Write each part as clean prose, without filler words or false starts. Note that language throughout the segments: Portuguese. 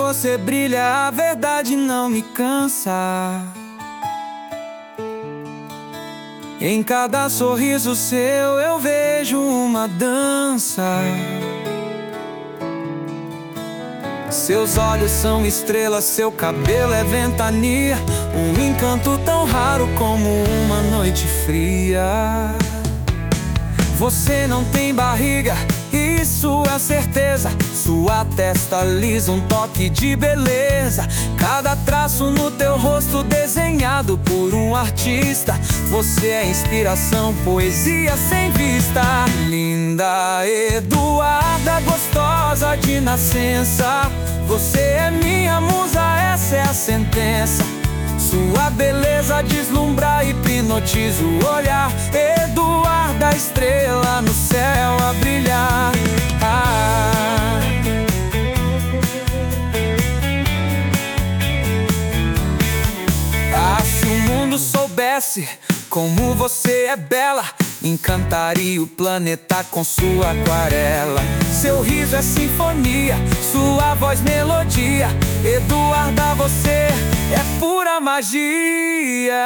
você brilha, a verdade não me cansa. Em cada sorriso seu eu vejo uma dança. Seus olhos são estrelas, seu cabelo é ventania, um encanto tão raro como uma noite fria. Você não tem barriga, isso é certeza. Sua testa lisa, um toque de beleza. Cada traço no teu rosto desenhado por um artista. Você é inspiração, poesia sem vista. Linda Eduarda, gostosa de nascença. Você é minha musa, essa é a sentença. Sua beleza deslumbra, hipnotiza o olhar. Eduarda, estrela no céu a brilhar. Se o mundo soubesse como você é bela, encantaria o planeta com sua aquarela. Seu riso é sinfonia, sua voz melodia. Eduarda, você é pura magia.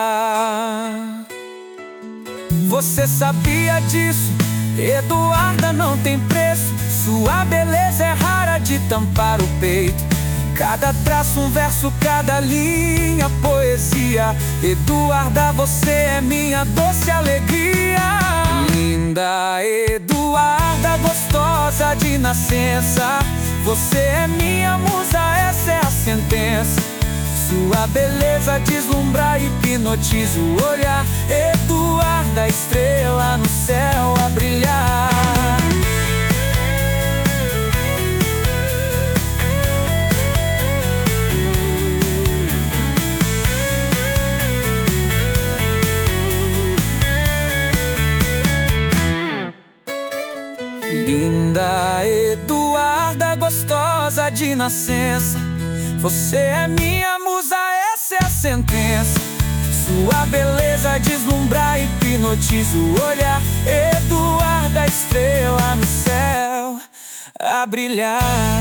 Você sabia disso? Eduarda não tem preço. Sua beleza é rara de tampar o peito. Cada traço um verso, cada linha poesia. Eduarda, você é minha doce alegria. Linda Eduarda, gostosa de nascença. Você é minha musa, essa é a sentença. Sua beleza deslumbra, hipnotiza o olhar. Eduarda, estrela no céu a brilhar. Linda Eduarda, gostosa de nascença. Você é minha musa, essa é a sentença. Sua beleza deslumbra, hipnotiza o olhar. Eduarda, estrela no céu a brilhar.